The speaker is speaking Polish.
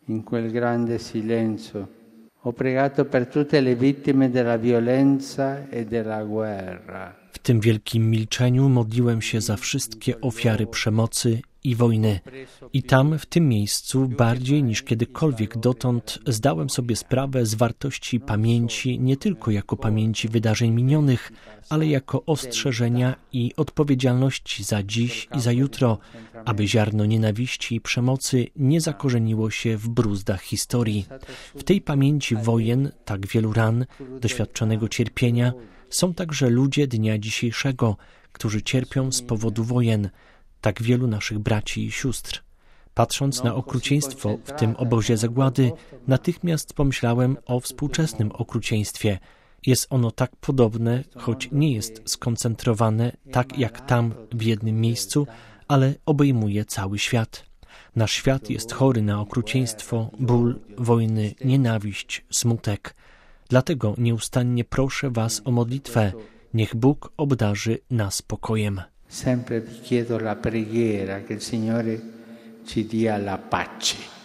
in quel grande silenzio. Ho pregato per tutte le vittime della violenza e della guerra. W tym wielkim milczeniu modliłem się za wszystkie ofiary przemocy i wojny. I tam, w tym miejscu, bardziej niż kiedykolwiek dotąd, zdałem sobie sprawę z wartości pamięci, nie tylko jako pamięci wydarzeń minionych, ale jako ostrzeżenia i odpowiedzialności za dziś i za jutro, aby ziarno nienawiści i przemocy nie zakorzeniło się w bruzdach historii. W tej pamięci wojen, tak wielu ran, doświadczonego cierpienia, są także ludzie dnia dzisiejszego, którzy cierpią z powodu wojen, tak wielu naszych braci i sióstr. Patrząc na okrucieństwo w tym obozie zagłady, natychmiast pomyślałem o współczesnym okrucieństwie. Jest ono tak podobne, choć nie jest skoncentrowane tak jak tam w jednym miejscu, ale obejmuje cały świat. Nasz świat jest chory na okrucieństwo, ból, wojny, nienawiść, smutek. Dlatego nieustannie proszę Was o modlitwę. Niech Bóg obdarzy nas pokojem. Sempre vi chiedo la preghiera che il Signore ci dia la pace.